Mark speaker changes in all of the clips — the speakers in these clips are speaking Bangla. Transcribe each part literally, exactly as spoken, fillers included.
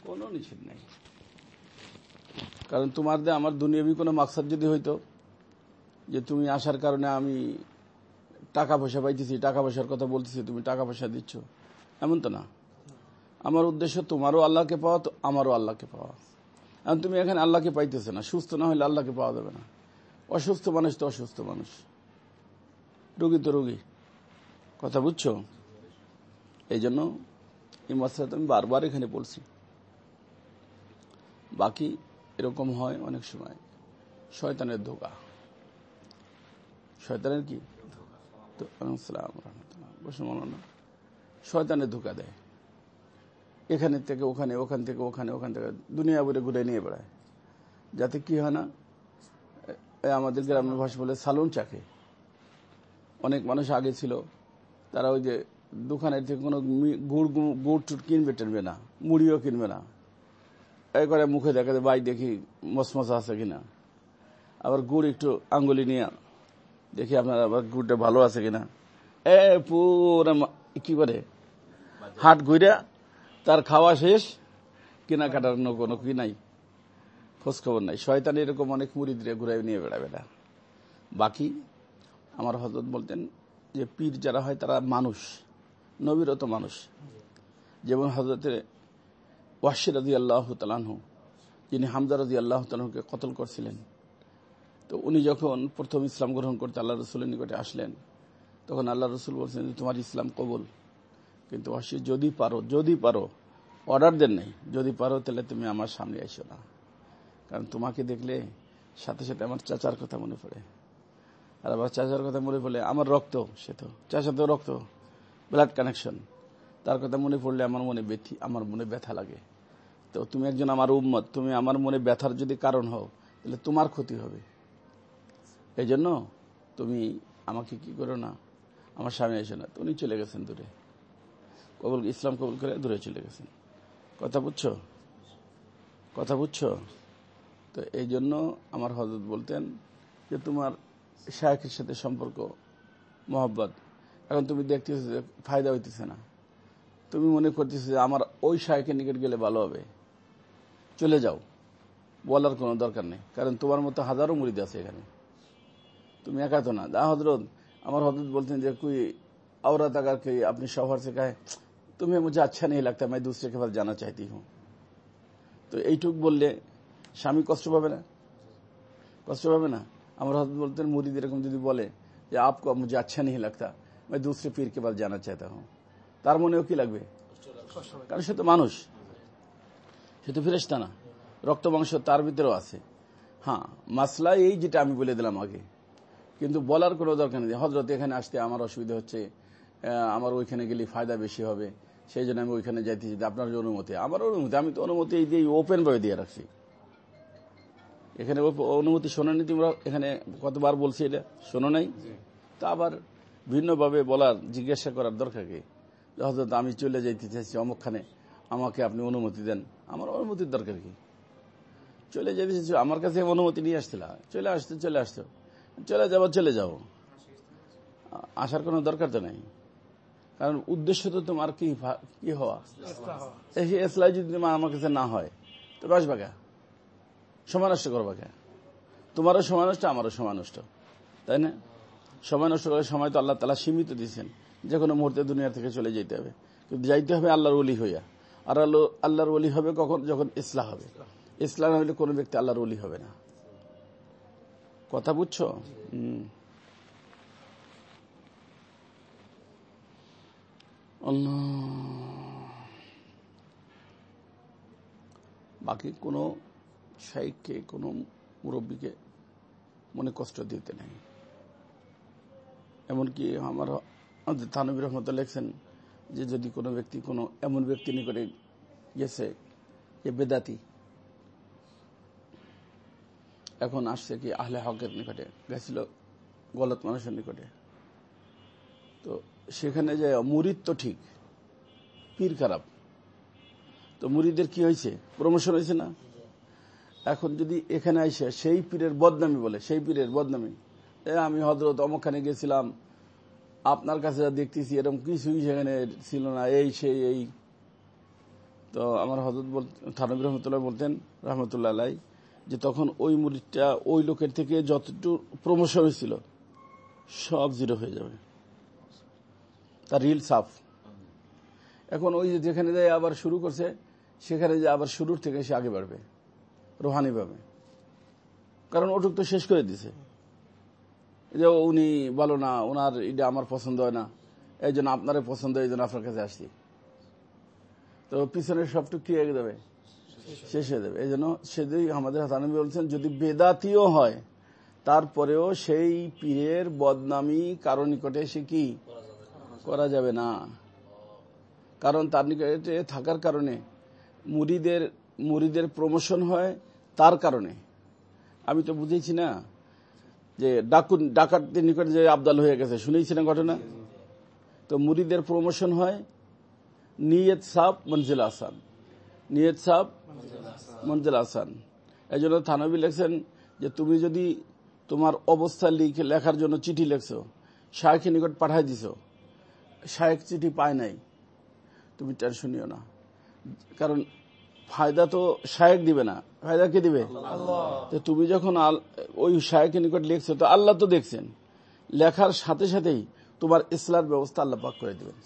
Speaker 1: কোনো নিষেধ নাই। কারণ তোমার দিয়ে আমার দুনিয়াবি কোনো মাকসাদ যদি হইতো যে তুমি আসার কারণে আমি টাকা পয়সা পাইতেছি, টাকা পয়সার কথা বলতেছি, তুমি টাকা পয়সা দিচ্ছ, এমন তো না। আমার উদ্দেশ্য তোমারও আল্লাহকে পাওয়া, তো আমারও আল্লাহকে পাওয়া। এখন তুমি এখানে আল্লাহকে পাইতেছে না, সুস্থ না হলে আল্লাহকে পাওয়া যাবে না। অসুস্থ মানুষ তো অসুস্থ মানুষ, রোগী তো রোগী, কথা বুঝছো? এই জন্য এই মাসলাটা আমি বারবার এখানে বলছি। বাকি এরকম হয় অনেক সময় শয়তানের ধোঁকা। শয়তানের কি? শয়তানের ধোঁকা দেয়, এখানে থেকে ওখানে, ওখান থেকে ওখানে, ওখান থেকে দুনিয়া ঘুরে ঘুরে নিয়ে বেড়ায়, যাতে কি হয় না, আমাদের গ্রামের ভাষা বলে সালুন চাকে। অনেক মানুষ আগে ছিল, তারা ওই যে দোকানের থেকে কোনো গুড় গুড় টুট কিনবে টেনবে না, মুড়িও কিনবে না, এই করে মুখে দেখা যায় ভাই দেখি মসমসা আছে কিনা, আবার গুড় একটু আঙ্গুলি নিয়ে দেখি আপনার আবার গুড়টা ভালো আছে কিনা, এ পুরো কি করে হাট ঘুরে তার খাওয়া শেষ, কেনাকাটার কোনো কি নাই, খোঁজ খবর নাই। শয়তান এরকম অনেক মুরিদরে ঘুরে নিয়ে বেড়াবে না। বাকি আমার হযরত বলতেন যে পীর যারা হয় তারা মানুষ, নবীরও তো মানুষ। যেমন হযরতে ওয়াহশী রাদিয়াল্লাহু তাআলা আনহু, যিনি হামজা রাদিয়াল্লাহু তাআলা আনহুকে কতল করছিলেন, তো উনি যখন প্রথম ইসলাম গ্রহণ করতে আল্লাহ রসুলের নিকটে আসলেন, তখন আল্লাহ রসুল বলছেন যে তোমার ইসলাম কবুল, কিন্তু ওয়াহশী যদি পারো, যদি পারো, অর্ডার দেন নাই, যদি পারো তাহলে তুমি আমার সামনে এসো না, কারণ তোমাকে দেখলে সাথে সাথে আমার চাচার কথা মনে পড়ে, আর আবার চাচার কথা মনে পড়লে আমার রক্ত, সে তো চাচার তো রক্ত, ব্লাড কানেকশন, তার কথা মনে পড়লে আমার মনে ব্যথি আমার মনে ব্যথা লাগে। তো তুমি একজন আমার উম্মত, তুমি আমার মনে ব্যথার যদি কারণ হও, তাহলে তোমার ক্ষতি হবে। এই জন্য তুমি আমাকে কি করো না, আমার সামনে এসো না। তো উনি চলে গেছেন দূরে, কবুল ইসলাম কবুল করে দূরে চলে গেছেন। কথা বুঝছো? কথা বুঝছো? তো এই জন্য আমার হযরত বলতেন যে তোমার শায়েখের সাথে সম্পর্ক, মহব্বত, এখন তুমি দেখতেছো যে ফায়দা হইতেছে না, তুমি মনে করতেছো যে আমার ওই শায়েখের নিকট গেলে ভালো হবে, চলে যাও, বলার কোনো দরকার নেই, কারণ তোমার মতো হাজারো মুরিদ আছে এখানে, তুমি একা তো না। দা হযরত আমার হযরত বলতেন যে कोई औरत अगर कि अपने शौहर से कहे तुम्हें मुझे अच्छा नहीं लगता, मैं दूसरे के पास जाना चाहती हूँ, তো এইটুক বললে স্বামী কষ্ট পাবে না? কষ্ট পাবে না? আমার হযরত বলতেন মুরিদ এরকম যদি বলে যে आपको मुझे अच्छा नहीं लगता, मैं दूसरे पीर के पास जाना चाहता हूँ, তার মনেও কি লাগবে? কারণ সে তো মানুষ, সে তো ফেরেশতা না, রক্ত মাংস তার ভিতরেও আছে। হ্যাঁ, মাসলা এই যেটা আমি বলে দিলাম আগে, কিন্তু বলার কোনো দরকার নেই। হযরত এখানে আসতে আমার অসুবিধা হচ্ছে, আমার ওইখানে গেলে ফায়দা বেশি হবে, সেই জন্য আমি ওইখানে যাইতেছি, আপনার যে অনুমতি, আমার অনুমতি, আমি তো অনুমতি এই দিয়ে ওপেন ভাবে দিয়ে রাখছি। এখানে অনুমতি শোনেনি তোমরা? এখানে কতবার বলছি এটা, শোনো নাই? তা আবার ভিন্নভাবে বলার, জিজ্ঞাসা করার দরকার কি? হযরত আমি চলে যাইতে চাইছি অমুকখানে, আমাকে আপনি অনুমতি দেন। আমার অনুমতির দরকার কি? চলে যেতে চাইছি, আমার কাছে অনুমতি নিয়ে আসছিল, চলে আসতে চলে আসতো, চলে যাবো চলে যাবো, আসার কোনো দরকার তো নেই। কারণ উদ্দেশ্য তো তোমার কি কি হওয়া, এই ইসলাম যদি তোমার আমার কাছে না হয় তো বাসবা কে, সময় নষ্ট করবা কে? তোমারও সময় নষ্ট, আমারও সময় নষ্ট, তাই না? সময় নষ্ট করে সময় তো আল্লাহ তাআলা সীমিত দিয়েছেন, যে কোনো মুহূর্তে দুনিয়া থেকে চলে যেতে হবে, কিন্তু যাইতে হবে আল্লাহর ওলি হইয়া। আর আল্লাহর ওলি হবে কখন? যখন ইসলাম হবে। ইসলাম হইলে কোনো ব্যক্তি আল্লাহর ওলি হবে না। কথা বুঝছো? হম আল্লাহ। বাকি কোনো শাইখকে, কোনো মুরব্বীকে মনে কষ্ট দিতে নেই। এমনকি আমার থানভী রহমতুল্লাহ লিখছেন যে যদি কোনো ব্যক্তি কোনো এমন ব্যক্তি নিকটে গেছে যে বেদাতি, এখন আসছে কি আহলে হকের নিকটে গেছিল, গলত মানুষের নিকটে, তো সেখানে যে মুরিদ তো ঠিক, পীর খারাপ, তো মুরিদের কি হয়েছে? প্রমোশন হয়েছে না? এখন যদি এখানে আইসে সেই পীরের বদনামি বলে, সেই পীরের বদনামি, আমি হযরত অমুকখানে গেছিলাম, আপনার কাছে যা দেখতেছি এরকম কিছুই সেখানে ছিল না, এই সেই এই, তো তো আমার হযরত থানভী রহমতুল্লাহ বলতেন রহমতুল্লাহ আলাই যে তখন ওই মুরিদটা ওই লোকের থেকে যতটুকু প্রমোশন হয়েছিল সব জিরো হয়ে যাবে, তার রিল সাফ। এখন ওই যে যেখানে যায় আবার শুরু করছে সেখানে যে আবার শুরুর থেকে সে আগে বাড়বে রুহানি ভাবে, কারণ ওটুক তো শেষ করে দিছে যে উনি ভালো না, ওনার এটা আমার পছন্দ হয় না, এই জন্য আপনারই পছন্দ, এই জন্য আপনার কাছে আসছি। তো পিছনের সবটুকু কি হয়ে যাবে, শেষ হয়ে যাবে। এই জন্য সেদিন আমাদের থানভী বলছেন যদি বেদাতিও হয় তারপরেও সেই পীরের বদনামি কারো নিকটে সে কি করা যাবে না, কারণ তার নিকটে থাকার কারণে মুরিদের মুরিদের প্রমোশন হয় তার কারণে। আমি তো বুঝেছি না যে ডাকুন ডাকাতের নিকটে যে আবদাল হয়ে গেছে, শুনেছি না ঘটনা। তো মুরিদের প্রমোশন হয় নিয়ত সাব মঞ্জিল আসান, নিয়ত সাব মঞ্জিল আসান। এই জন্য থানভী লেখছেন যে তুমি যদি তোমার অবস্থা লিখে লেখার জন্য চিঠি লেখছো, শায়েখের নিকট পাঠাই দিছো, শায়েখ চিঠি পায় নাই, তুমি টেনশন নিও না, কারণ ফায়দা তো শায়েখ দিবে না, ফায়দা কে দিবে? তো তুমি যখন ওই শায়েখের নিকট লিখছো তো আল্লাহ তো দেখছেন, লেখার সাথে সাথেই তোমার ইসলার ব্যবস্থা আল্লাহ পাক করে দিবেন।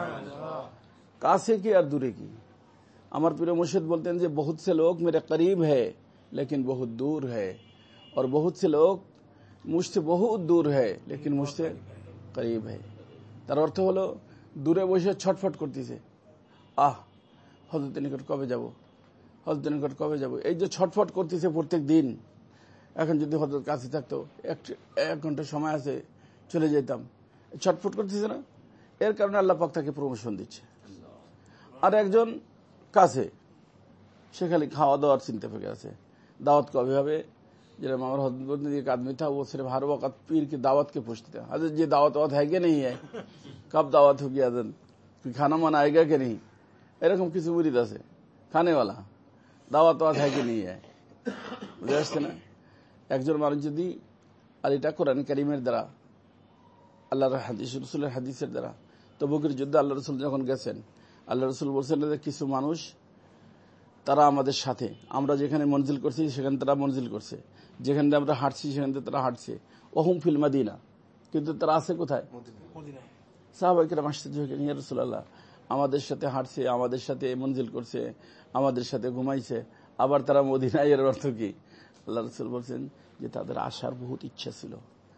Speaker 1: কাছে কি আর দূরে কি? আমার প্রিয় মুর্শিদ বলতেন যে বহুত সে লোক মেরে করিব হ্যায় লেকিন বহুত দূর হ্যায়, और बहुत से लोग मुझसे बहुत दूर है लेकिन मुझसे करीब है। তার অর্থ হলো দূরে বসে ছটফট করতেছে, আহ হযরতের নিকট কবে যাব, হযরতের নিকট কবে যাব, এই যে ছটফট করতেছে প্রত্যেক দিন। এখন যদি হযরত কাছে থাকতো, এক এক ঘন্টা সময় আছে চলে যেতাম, ছটফট করতেছে না, এর কারণে আল্লাহ পাক তাকে প্রমোশন দিচ্ছে। আর একজন কাছে, সে খালি খাওয়া দাওয়ার চিন্তা পেয়ে আছে, দাওয়াত কবে হবে। जब हमारा हजरत एक आदमी था वो सिर्फ हर वक्त पीर की दावत के पूछते थे, हजरत ये दावत वावत है कि नहीं है, कब दावत होगी, हजरत खाना माना आएगा कि नहीं, এরকম কিছু মুরিদ আছে খানে वाला, দাওয়াত ওয়াত है कि नहीं है। বুঝতে পারছেন না? একজন মানুষ যদি আর এটা কোরআন কারীমের দ্বারা, আল্লাহর হাদিস, রাসূলের হাদিসের দ্বারা, তবুকের যুদ্ধে আল্লাহ রাসূল যখন গেছেন, আল্লাহ রাসূল বলছেন যে কিছু মানুষ তারা আমাদের সাথে, আমরা যেখানে মঞ্জিল করছি সেখানে তারা মঞ্জিল করছে, যেখানে আমরা হাঁটছি সেখানে তারা হাঁটছে, ওহুম ফিল মাদিনা, কিন্তু তারা আছে কোথায়? সাহাবায়ে কেরাম আশ্চর্য হয়ে গেলেন, ইয়া রাসূলুল্লাহ, আমাদের সাথে হাঁটছে, আমাদের সাথে মঞ্জিল করছে, আমাদের সাথে ঘুমাইছে, আবার তারা মদিনায়, এর অর্থ কি? আল্লাহ রাসূল বলছেন যে তাদের আসার বহুত ইচ্ছা ছিল,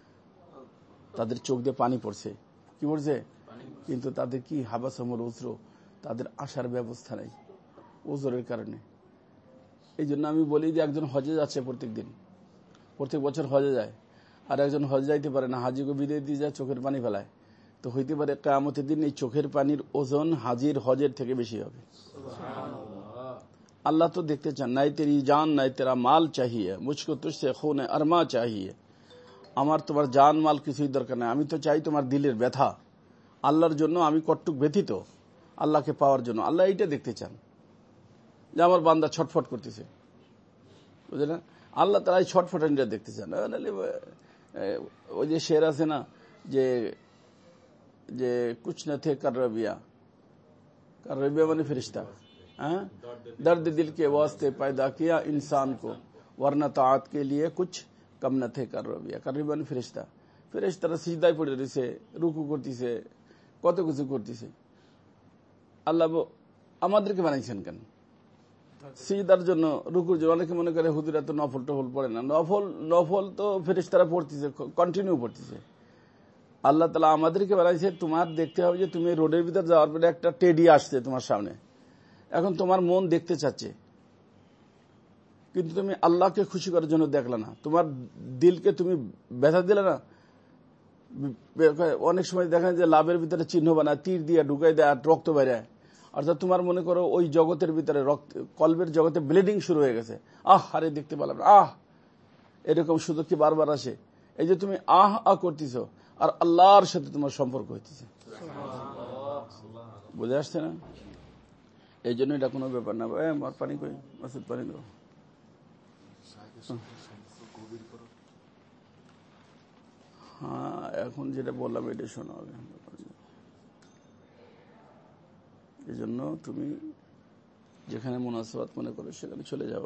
Speaker 1: তাদের চোখ দিয়ে পানি পড়ছে, কি পড়ছে? কিন্তু তাদের কি হাবাসমুল উজর, তাদের আসার ব্যবস্থা নাই ওজরের কারণে। এই জন্য আমি বলি যে একজন হজে যাচ্ছে প্রত্যেক দিন, প্রত্যেক বছর হজে যায়, আর একজন হজে যাইতে পারে না, হাজিকে বিদায় দিয়ে যায়, চোখের পানি ফেলায়, তো হইতে পারে কিয়ামতের দিন এই চোখের পানির ওজন হাজির হজের থেকে বেশি হবে। আল্লাহ তো দেখতে চান, নাই তেরি জান নাই তেরা মাল চাহিয়ে, মুঝকো তুঝসে খুনে আরমা চাহিয়ে, আমার তোমার জান মাল কিছুই দরকার নাই, আমি তো চাই তোমার দিলের ব্যথা, আল্লাহর জন্য আমি কটটুক ব্যথিত, আল্লাহকে পাওয়ার জন্য। আল্লাহ এইটা দেখতে চান যে আমার বান্দা ছটফট করতেছে, বুঝলে না? আল্লাহ তারা ছটফটানিটা দেখতে চান। ওই যে শের আছে না যে যে কুছ না থে কার রবিয়া, কার রবিয়া মানে ফেরেশতা, হ্যাঁ, দর্দ দিল के वास्ते पैदा किया इंसान को वरना ताआत के लिए कुछ कम न थे कर रबिया, কার রবিয়া মানে ফেরেশতা। ফেরেশতারা সিজদায় পড়ে রয়েছে, রুকু করতেছে, কত কিছু করতেছে। আল্লাহ আমাদেরকে বানাইছেন কেন? সিজদার জন্য, রুকুর জন্য। অনেকে মনে করে হুজুরা তো নফল টফল পড়ে না, নফল নফল তো ফেরেশতারা পড়তেছে, কন্টিনিউ পড়তেছে। আল্লাহ তাআলা আমাদেরকে বানাইছে, তোমার দেখতে হবে যে তুমি রোডের ভিতর যাওয়ার পরে একটা টেডি আসছে তোমার সামনে, এখন তোমার মন দেখতে চাচ্ছে, কিন্তু তুমি আল্লাহকে খুশি করার জন্য দেখলে না, তোমার দিলকে তুমি ব্যথা দিলে না। অনেক সময় দেখা যায় যে লাভের ভিতরে চিহ্ন বানায়, তীর দিয়ে ঢুকাই দেয়, আর রক্ত বেরায়, অর্থাৎ তোমার মনে করো ওই জগতের ভিতরে রক্ত, কলবের জগতে ব্লিডিং শুরু হয়ে গেছে, আহ আরে দেখতে পেলাম না, আহ, এরকম সুযোগ কি বারবার আসে? এই যে তুমি আহ আহ করতেছ আর আল্লাহর সাথে তোমার সম্পর্ক হইতেছে, বুঝে আসছে না? এই জন্য এটা কোনো ব্যাপার না। আমার পানি কই, মাসুদ পানি দেবো। হ্যাঁ, এখন যেটা বললাম এটা শোনা হবে। এই জন্য তুমি যেখানে মুনাসাবাত মনে করে সেখানে চলে যাবো।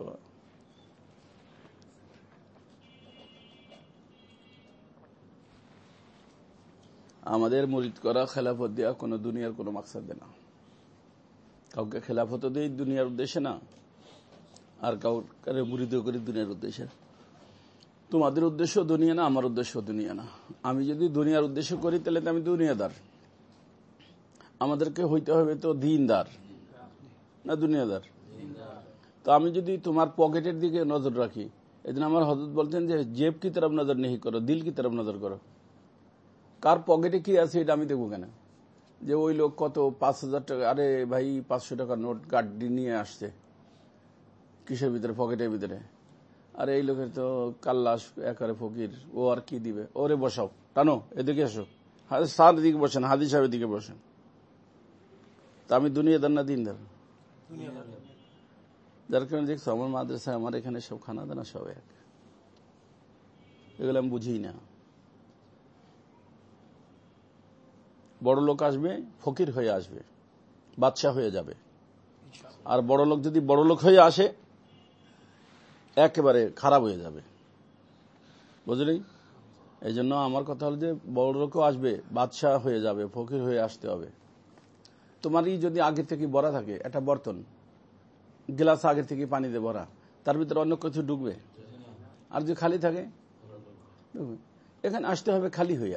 Speaker 1: আমাদের মুরিদ করা খেলাফত দেওয়া কোনো দুনিয়ার কোনো মাকসাদ না। কাউকে খেলাফত দেই দুনিয়ার উদ্দেশ্যে না, আর কাউকে মুরিদ করি দুনিয়ার উদ্দেশ্যে। তোমাদের উদ্দেশ্য দুনিয়া না, আমার উদ্দেশ্য দুনিয়া না। আমি যদি দুনিয়ার উদ্দেশ্য করি তাহলে তো আমি দুনিয়াদার। আমাদেরকে হইতে হবে তো দিনদার না দুনিয়াদার। তো আমি যদি তোমার পকেটের দিকে নজর রাখি, এদিন আমার হযরত বলতেন যে জেব কি তরফ নজর নেই করো, দিল কি তরফ নজর করো। কার পকেটে কি আছে এটা আমি দেখবো কেন? যে ওই লোক কত পাঁচ হাজার টাকা, আরে ভাই পাঁচশো টাকার নোট গাড়ি নিয়ে আসছে কিসের ভিতরে, পকেটের ভিতরে। আর এই লোকের তো কাল্লাস একারে ফকির, ও আর কি দিবে। ওরে বসাও, টানো এদিকে আসো, স্যার দিকে বসেন, হাদি সাহেবের দিকে বসেন। তা আমি দুনিয়াদার না দিনদার? যার কারণে দেখছো আমার মাদ্রাসায় আমার এখানে সব খানা দানা সব এক, এগুলো আমি বুঝি না। বড় লোক আসবে ফকির হয়ে আসবে, বাদশাহ হয়ে যাবে। আর বড় লোক যদি বড় লোক হয়ে আসে একেবারে খারাপ হয়ে যাবে, বুঝলি? এই জন্য আমার কথা হল যে বড় লোকও আসবে, বাদশাহ হয়ে যাবে, ফকির হয়ে আসতে হবে। তোমারই যদি আগে থেকে ভরা থাকে একটা বর্তন, গ্লাস আগে থেকে পানি দিয়ে ভরা, তার ভিতরে অন্য কিছু ঢুকবে? আর যদি খালি থাকে, এখানে আসতে হবে খালি হইয়া।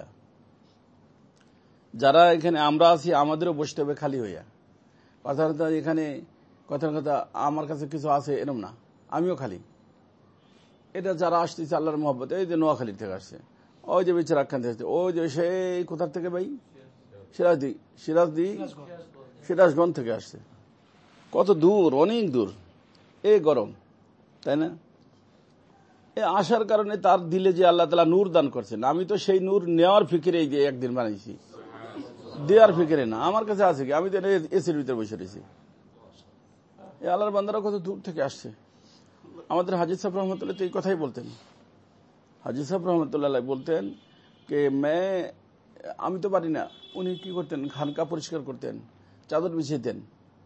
Speaker 1: যারা এখানে আমরা আছি আমাদেরও বসতে হবে খালি হইয়া। কথা কথা এখানে কথার কথা আমার কাছে কিছু আছে এরম না, আমিও খালি। এটা যারা আসতেছে আল্লাহর মহব্বত, এই যে নোয়াখালী থেকে আসছে, ওই যে বেচারা আখ্যান থেকে আসছে, ওই যে সেই কোথার থেকে ভাই, সিরাজদি সিরাজদি সিরাজগঞ্জ থেকে আসছে। কত দূর, অনেক দূর, এই গরম, তাই না? এ আসার কারণে তার দিলে যে আল্লাহ তাআলা নূর দান করছেন, আমি তো সেই নূর নেওয়ার ফিকিরে যে একদিন বানাইছি, দেওয়ার ফিকিরে না। আমার কাছে আছে কি, আমি তো এসির ভিতরে বসে রয়েছি। এই আল্লাহর বান্দারা কত দূর থেকে আসছে। আমাদের হাজী সাহেব রহমতুল্লাহ তো এই কথাই বলতেন। হাজী সাহেব রহমতুল্লাহ বলতেন যে মে আমি তো পারি না, উনি কি করতেন, খানকা পরিষ্কার করতেন, চাদর বিছাইতেন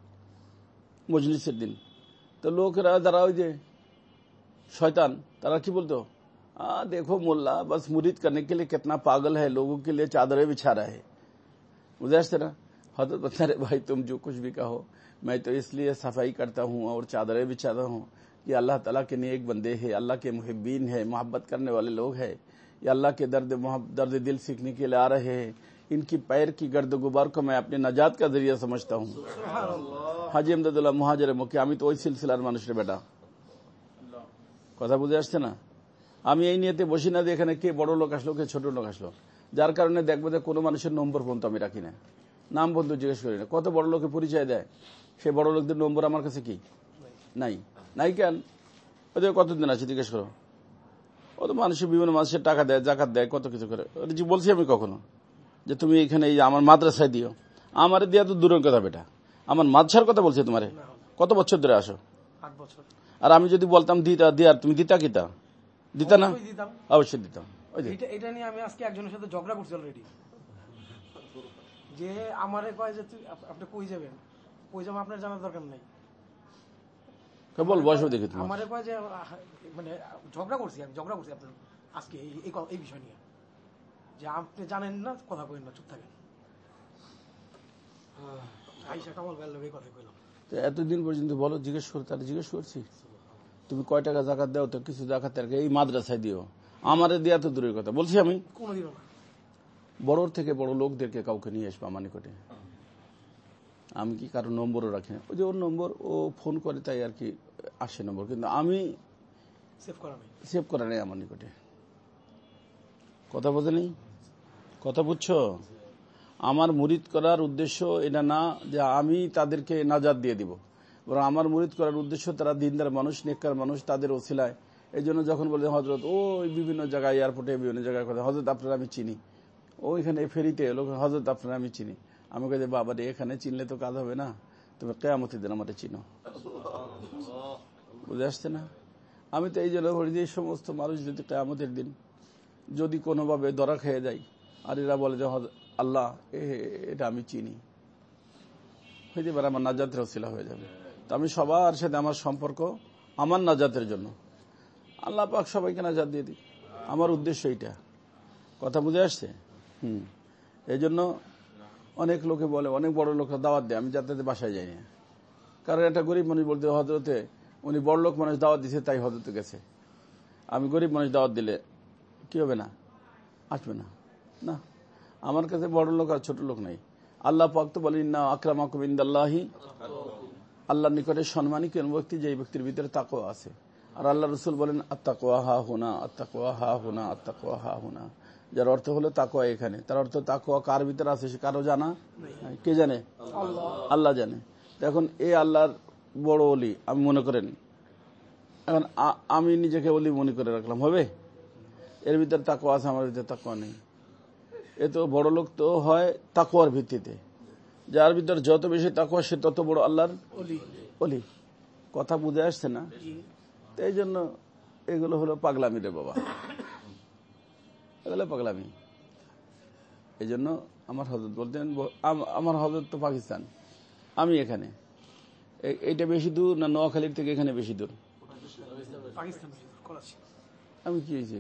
Speaker 1: মজলিসের দিন। তো লোকেরা যারা ওই যে শয়তান, তারা কি বলতো, আ দেখো মোল্লা বস মুরিদ করনে কে লিয়ে কিতনা পাগল है, लोगों के लिए चादरें बिछा रहा है। বুঝে আসছে না? হযরত বলতে রে ভাই तुम जो कुछ भी कहो, मैं तो इसलिए सफाई करता हूँ और चादरें बिछाता हूँ कि अल्लाह ताला के नेक बंदे हैं, अल्लाह के मुहिब्बीन है, मोहब्बत करने वाले लोग हैं, ये अल्लाह के दर्द दर्द दिल सीखने के लिए आ रहे हैं। इनकी पैर की गर्द गुबार को मैं अपने नजात का जरिया समझता हूँ। हाजी अहमदुल्लाह मुहाजिर मक्की, আমি তো ওই সিলসিলার মানুষের বেটা। কথা বুঝে আসছে না? আমি এই নিয়েতে বসি না যে এখানে কে বড় লোক আসলো কে ছোট লোক আসলো। যার কারণে দেখবো যে কোনো মানুষের নম্বর পর্যন্ত আমি রাখি না, নাম বন্ধু জিজ্ঞেস করি না। কত বড় লোকে পরিচয় দেয়, সেই বড় লোকদের নম্বর আমার কাছে কি নাই? নাই কেন? ওদের কতদিন আছে জিজ্ঞেস করো। ও তো মানুষের বিভিন্ন মানুষের টাকা দেয়, জাকাত দেয়, কত কিছু করে। যে বলছি আমি কখনো যে তুমি এখানে এই আমার মাদ্রাসায় দিও, আমার দেওয়া তো দূরের কথা বেটা, আমার মাদ্রাসার কথা বলছি তোমারে। কত বছর ধরে আসো? আট বছর। আর আমি যদি বলতাম দিতা দিয়ার, তুমি দিতা কিতা? দিতা না? অবশ্যই দিতাম।
Speaker 2: এটা নিয়ে আমি আজকে একজনের সাথে ঝগড়া করছি অলরেডি, যে আমারে কয় যে আপনি কই যাবেন, কই যাবেন আপনার জানার দরকার নাই।
Speaker 1: বল বসো দেখি তুমি।
Speaker 2: আমারে কয় যে মানে ঝগড়া করছি, আমি ঝগড়া করছি আপনার আজকে এই এই বিষয় নিয়ে, যে আপনি জানেন না, কথা কইেন না, চুপ থাকেন। আইসা কামাল ভাইয়ের লগে কথা কইলাম।
Speaker 1: এতদিন পর্যন্ত বলো, জিজ্ঞেস করে, তাহলে জিজ্ঞেস করছি তুমি কয় টাকা জাকাত দাও, তো কিছু জাকাত এই মাদ্রাসায় দিও, আমারে দেয়া তো দূরের কথা। বলছি আমি
Speaker 2: কোনদিনও না।
Speaker 1: বড় থেকে বড় লোকদেরকে কাউকে নিয়ে আসবো আমার নিকটে, আমি কি কারো নম্বরও রাখি না। ওই যে ওর নম্বর, ও ফোন করে তাই আর কি আসে নম্বর, কিন্তু আমি
Speaker 2: সেভ করা নেই,
Speaker 1: সেভ করা নেই আমার নিকটে। কথা বোঝে নেই? কথা বুঝছো? আমার মুরিদ করার উদ্দেশ্য এটা না যে আমি তাদেরকে নাজাত দিয়ে দিব, বরং আমার মুরিদ করার উদ্দেশ্য তারা দিনদার মানুষ, নেককার মানুষ, তাদের ওসিলায়। এই জন্য যখন বলে হজরত ওই বিভিন্ন জায়গায়, এয়ারপোর্টে বিভিন্ন জায়গায় কথা, হজরত আপনারা আমি চিনি, ওইখানে ফেরিতে লোক, হজরত আপনারা আমি চিনি। আমি কে বাবা রে, এখানে চিনলে তো কাজ হবে না, তুমি কিয়ামতের দিন আমাকে চিনো। বুঝে আসছে না? আমি তো এই জন্য বলি যে এই সমস্ত মানুষ যদি কিয়ামতের দিন যদি কোনোভাবে ধরা খেয়ে যায়, আর এরা বলে যে আল্লাহ এটা আমি চিনি, হইতে পারে আমার নাজাতের ওসিলা হয়ে যাবে। তো আমি সবার সাথে আমার সম্পর্ক আমার নাজাতের জন্য, আল্লাহ পাক সবাইকে নাজাত দিয়ে দিই, আমার উদ্দেশ্য এইটা। কথা বুঝে আসছে? হুম এই জন্য অনেক লোকে বলে, অনেক বড় লোকরা দাওয়াত দেয়, আমি যাতে বাসায় যাই না। কারণ একটা গরিব মানুষ বলতে হজরতে উনি বড় লোক মানুষ দাওয়াত দিচ্ছে তাই হজরতে গেছে, আমি গরিব মানুষ দাওয়াত দিলে কি হবে? না আসবে না। না, আমার কাছে বড় লোক আর ছোট লোক নাই। আল্লাহ পাক তো বলেন না আকরামাকুম ইনদাল্লাহি, আল্লাহর নিকটে সম্মানী কোন ব্যক্তি যে ব্যক্তির ভিতরে তাকওয়া আছে। আর আল্লাহ রসুল বলেন আত্তাকওয়া হা হুনা, আত্তাকওয়া হা হুনা, আত্তাকওয়া হা হুনা, যার অর্থ হলো তাকওয়া এখানে। তার অর্থ তাকওয়া কার ভিতরে আছে সে কারো জানা? কে জানে? আল্লাহ জানে। এখন এই আল্লাহর বড় ওলি আমি মনে করেন, এখন আমি নিজেকে ওলি মনে করে রাখলাম, হবে? এর ভিতরে তাকওয়া আছে, আমার ভিতরে তাকওয়া নেই। এ তো বড় লোক তো হয় তাকওয়ার ভিত্তিতে, যার ভিতরে যত বেশি তাকওয়া সে তত বড় আল্লাহর ওলি। কথা বুঝে আসছে না? তো এই জন্য এগুলো হলো পাগলামি রে বাবা, এগুলো পাগলামি। এই জন্য আমার হযরত বলতেন, আমার হযরত তো পাকিস্তান, আমি এখানে, এইটা বেশি দূর না নোয়াখালীর থেকে এখানে বেশি দূর? আমি কি হয়েছে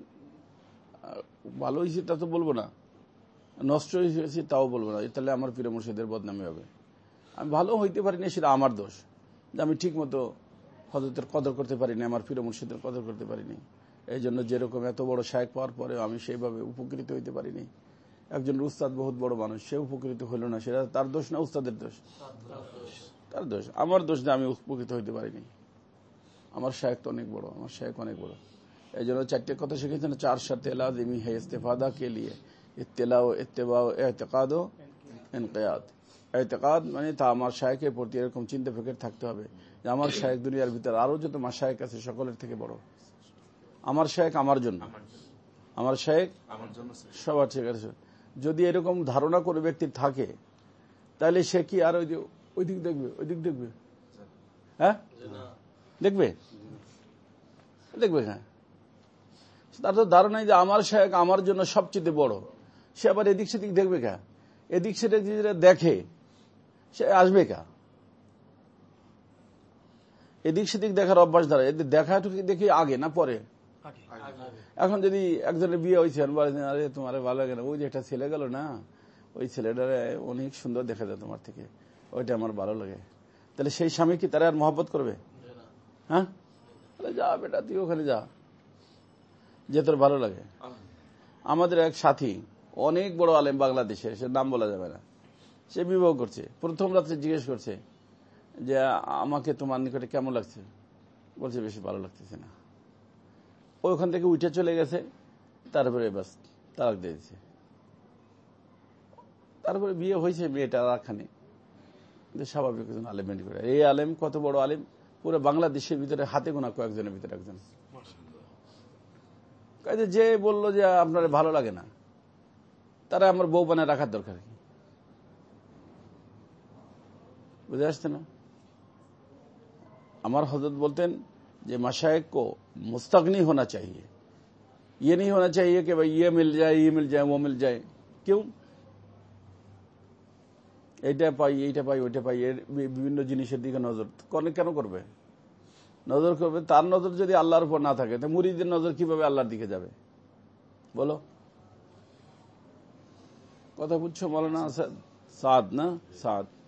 Speaker 1: ভালো হয়েছে তা তো বলবো না, নষ্ট হয়েছে তাও বলবো না, তাহলে আমার পীর মুর্শিদের বদনামি হবে। আমি ভালো হইতে পারিনি সেটা আমার দোষ, যে আমি ঠিক মতো হযরতের কদর করতে পারিনি, আমার পীর মুর্শিদের কদর করতে পারিনি। এই জন্য যেরকম এত বড় শায়েখ পাওয়ার পরে আমি সেইভাবে উপকৃত হইতে পারিনি। একজন উস্তাদ বহুত বড় মানুষ, সে উপকৃত হইল না, সেটা তার দোষ না উস্তাদের দোষ? তার দোষ। আমার দোষ যে আমি উপকৃত হইতে পারিনি। আমার শায়েখ তো অনেক বড়, আমার শায়েখ অনেক বড়। এই জন্য চারটে কথা শিখেছেন, চার শর্তে লাজিমি है इस्तिफादा के लिए इत्तिला व इत्तिबा व एतकाद व इनकियाद। एतकाद মানে তা আমার শায়েখের প্রতি এরকম চিন্তা ফিকির থাকতে হবে যে আমার শায়েখ দুনিয়ার ভিতরে আরো যত মাশায়েখ আছে সকলের থেকে বড়। আমার শায়েখ আমার জন্য, আমার শায়েখ আমার জন্য, সবার ঠিক আছে। যদি এরকম ধারণা করে ব্যক্তি থাকে তাহলে সে কি আর ওই ওই দিক দেখবে, ওই দিক দেখবে? হ্যাঁ দেখবে, দেখবে। হ্যাঁ, তার তো ধারণাই যে আমার শায়েখ আমার জন্য সবচেয়ে বড়, সে আবার এদিক সেদিক দেখবে কা? এদিক সেদিক যেটা দেখে সে আসবে কা? এদিক সেদিক দেখার অভ্যাস দ্বারা এদের দেখা দেখি আগে না পরে? এখন যদি একজনের বিয়ে হয়েছে, আরে তোমার ভালো লাগে না, ওই যে একটা ছেলে গেল না, ওই ছেলেটারে অনেক সুন্দর দেখা যায় তোমার থেকে, ওইটা আমার ভালো লাগে, তাহলে সেই স্বামী কি তারা আর মহব্বত করবে? হ্যাঁ, যা বেটা তুই ওখানে যা, যে তোর ভালো লাগে। আমাদের এক সাথী অনেক বড় আলেম বাংলাদেশে, সে নাম বলা যাবে না, সে বিবাহ করছে। প্রথম রাত্রে জিজ্ঞেস করছে যে আমাকে তোমার নিকটে কেমন লাগছে? বলছে বেশি ভালো লাগতেছে না। ওখান থেকে উঠে চলে গেছে, তারপরে বাস তালাক দিয়ে দিচ্ছে। তারপরে বিয়ে হয়েছে, মেয়েটা রাখানে স্বাভাবিক একজন আলেম মেনে করে। এই আলেম কত বড় আলেম, পুরো বাংলাদেশের ভিতরে হাতে গোনা কয়েকজনের ভিতরে একজন। যে বললো যে আপনার ভালো লাগে না, তারা আমার বউ বানায় রাখার দরকার কি? বুঝে আসছে না? আমার হযরত বলতেন যে মাশায়েখ को मुस्तगनी होना चाहिए, ये नहीं होना चाहिए कि भाई ये मिल जाए, ये मिल जाए, वो मिल जाए। क्यों? এইটা পাই, এইটা পাই, ওইটা পাই, এর বিভিন্ন জিনিসের দিকে নজর কেন করবে? নজর করবে, তার নজর যদি আল্লাহর উপর না থাকে, তো মুরিদের নজর কিভাবে আল্লাহর দিকে যাবে বলো? কথা বুঝছো? মাওলানা সাদ না সাদ